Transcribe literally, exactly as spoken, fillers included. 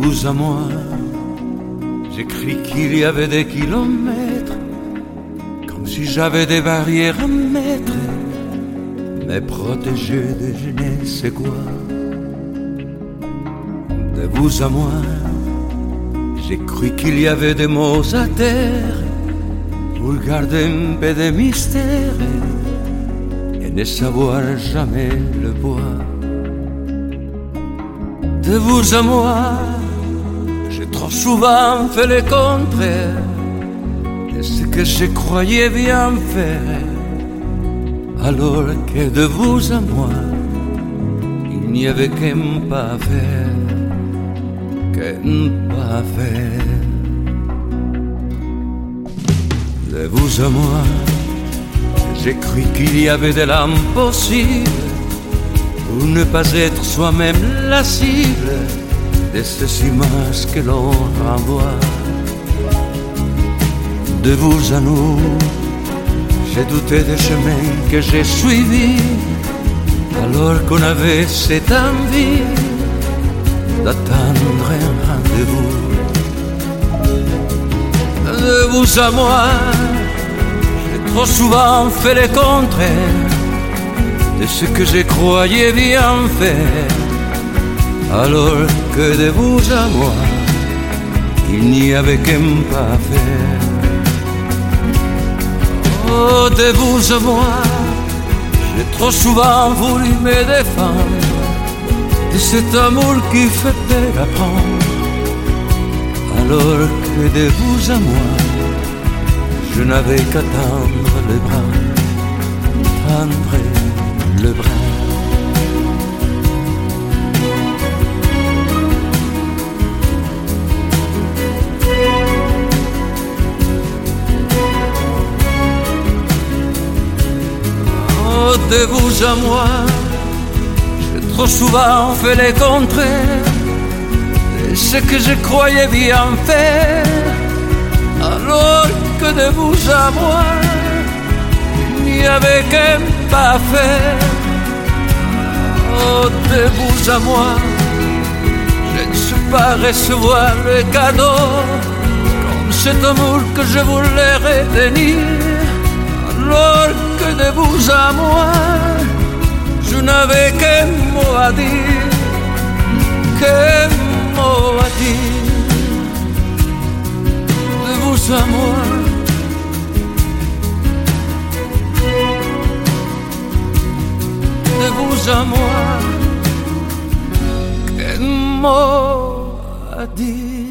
vous à moi, j'ai cru qu'il y avait des kilomètres, comme si j'avais des barrières à mettre, mais protégé de je ne sais quoi. De vous à moi, j'ai cru qu'il y avait des mots à terre pour garder un peu de mystère et ne savoir jamais le bois. De vous à moi, j'ai trop souvent fait le contraire de ce que je croyais bien faire, alors que de vous à moi, il n'y avait qu'un pas à faire, qu'un pas à faire. De vous à moi, j'ai cru qu'il y avait de l'impossible pour ne pas être soi-même la cible de ces images que l'on renvoie. De vous à nous, j'ai douté des chemins que j'ai suivis, alors qu'on avait cette envie d'attendre un rendez-vous. De vous à moi, j'ai trop souvent fait le contraire de ce que je croyais bien faire, alors que de vous à moi, il n'y avait qu'un pas à faire. Oh, de vous à moi, j'ai trop souvent voulu me défendre de cet amour qui fait peur à prendre, alors que de vous à moi, je n'avais qu'à tendre le bras, tendre le bras. Oh, de vous à moi, j'ai trop souvent fait le contraire de ce que je croyais bien faire, alors que de vous à moi, il n'y avait qu'un pas à faire. Oh, de vous à moi, je ne sais pas recevoir le cadeau, comme cet amour que je voulais retenir, alors que de vous à moi, je n'avais qu'un mot à dire, qu'un mot à dire. De vous à moi, de vous à moi, qu'un mot à dire.